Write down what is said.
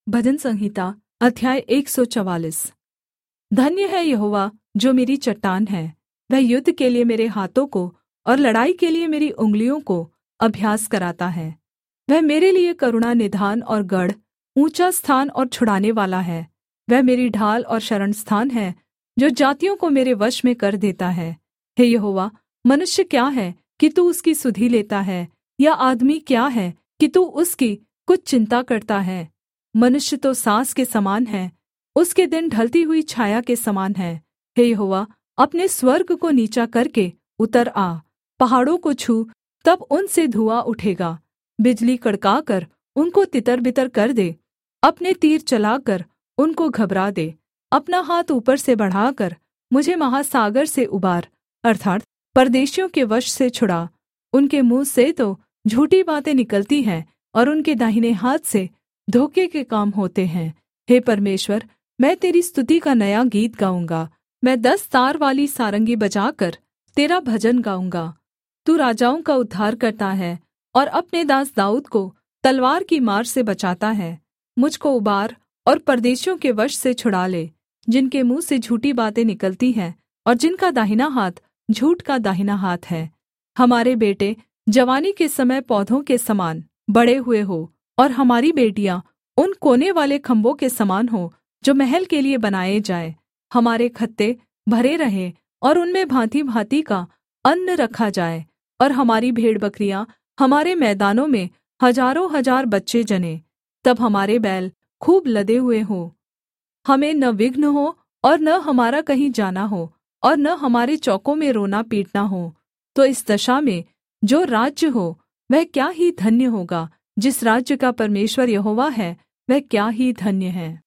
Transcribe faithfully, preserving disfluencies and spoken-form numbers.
भजन संहिता अध्याय एक सौ चवालीस। धन्य है यहोवा जो मेरी चट्टान है। वह युद्ध के लिए मेरे हाथों को और लड़ाई के लिए मेरी उंगलियों को अभ्यास कराता है। वह मेरे लिए करुणा निधान और गढ़, ऊँचा स्थान और छुड़ानेवाला है। वह मेरी ढाल और शरणस्थान है, जो जातियों को मेरे वश में कर देता है। हे यहोवा, मनुष्य क्या है कि तू उसकी सुधि लेता है, या आदमी क्या है कि तू उसकी कुछ चिन्ता करता है। मनुष्य तो साँस के समान है, उसके दिन ढलती हुई छाया के समान है। हे यहोवा, अपने स्वर्ग को नीचा करके उतर आ। पहाड़ों को छू, तब उनसे धुआँ उठेगा। बिजली कड़काकर उनको तितरबितर कर दे। अपने तीर चलाकर उनको घबरा दे। अपना हाथ ऊपर से बढ़ाकर मुझे महासागर से उबार, अर्थात् परदेशियों के वश से छुड़ा। उनके मुँह से तो झूठी बातें निकलती हैं, और उनके दाहिने हाथ से धोखे के काम होते हैं। हे परमेश्वर, मैं तेरी स्तुति का नया गीत गाऊँगा। मैं दस तार वाली सारंगी बजाकर तेरा भजन गाऊँगा। तू राजाओं का उद्धार करता है और अपने दास दाऊद को तलवार की मार से बचाता है। मुझको उबार और परदेशियों के वश से छुड़ा ले, जिनके मुँह से झूठी बातें निकलती हैं और जिनका दाहिना हाथ झूठ का दाहिना हाथ है। हमारे बेटे जवानी के समय पौधों के समान बड़े हुए हो, और हमारी बेटियाँ उन कोने वाले खम्भों के समान हो जो महल के लिए बनाए जाए। हमारे खत्ते भरे रहें और उनमें भाँति-भाँति का अन्न रखा जाए, और हमारी भेड़बकरियाँ हमारे मैदानों में हजारों हजार बच्चे जनें। तब हमारे बैल खूब लदे हुए हों, हमें न विघ्न हो और न हमारा कहीं जाना हो, और न हमारे चौकों में रोना पीटना हो। तो इस दशा में जो राज्य हो वह क्या ही धन्य होगा। जिस राज्य का परमेश्वर यहोवा है, वह क्या ही धन्य है।